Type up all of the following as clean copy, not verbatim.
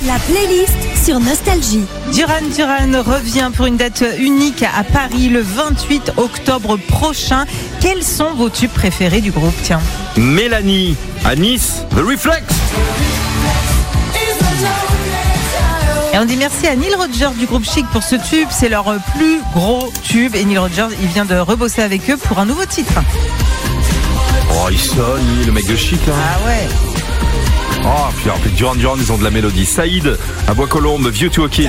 La playlist sur Nostalgie. Duran Duran revient pour une date unique à Paris le 28 octobre prochain. Quels sont vos tubes préférés du groupe? Tiens. Mélanie, à Nice, The Reflex. Et on dit merci à Neil Rogers du groupe Chic pour ce tube. C'est leur plus gros tube. Et Neil Rogers, il vient de rebosser avec eux pour un nouveau titre. Oh, il sonne, le mec de Chic. Hein. Ah ouais. Oh, puis alors, Duran Duran, ils ont de la mélodie. Saïd, à Bois-Colombes, View to a Kill.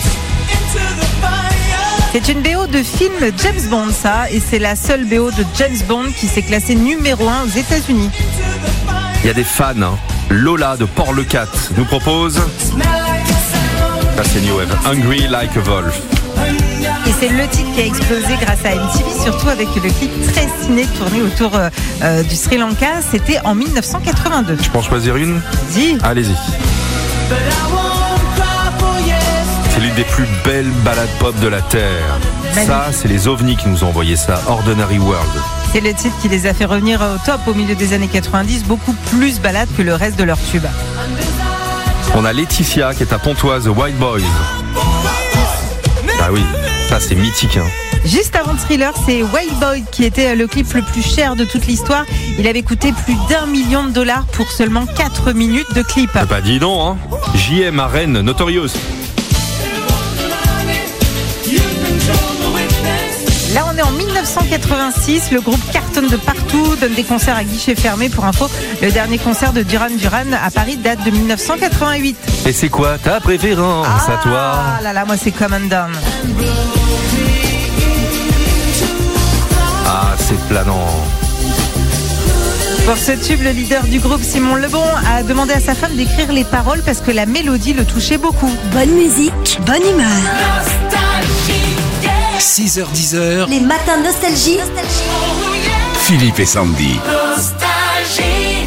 C'est une BO de film James Bond, ça. Et c'est la seule BO de James Bond qui s'est classée numéro 1 aux États-Unis. Il y a des fans. Hein. Lola de Port-le-Cat nous propose. Ça, c'est New Wave. Hungry Like a Wolf. Et c'est le titre qui a explosé grâce à MTV, surtout avec le clip très ciné tourné autour du Sri Lanka. C'était en 1982. Je peux en choisir une? Dis. Allez-y. C'est l'une des plus belles ballades pop de la Terre. Magnifique. Ça, c'est les ovnis qui nous ont envoyé ça. Ordinary World. C'est le titre qui les a fait revenir au top au milieu des années 90, beaucoup plus balade que le reste de leur tube. On a Laetitia qui est à Pontoise, The White Boys. Ah oui, ça c'est mythique. Hein. Juste avant Thriller, c'est White Boy qui était le clip le plus cher de toute l'histoire. Il avait coûté plus d'1 million de dollars pour seulement 4 minutes de clip. Bah dis donc, hein. JM à Rennes, Notorious. Là, on est en 1986. Le groupe cartonne de partout, donne des concerts à guichet fermé. Pour info, le dernier concert de Duran Duran à Paris date de 1988. Et c'est quoi ta préférence à toi? Ah là là, moi c'est Come and Down. Ah, c'est planant. Pour ce tube, le leader du groupe, Simon Lebon, a demandé à sa femme d'écrire les paroles parce que la mélodie le touchait beaucoup. Bonne musique, bonne humeur. 6h-10h, Les matins Nostalgie. Philippe et Sandy. Nostalgie.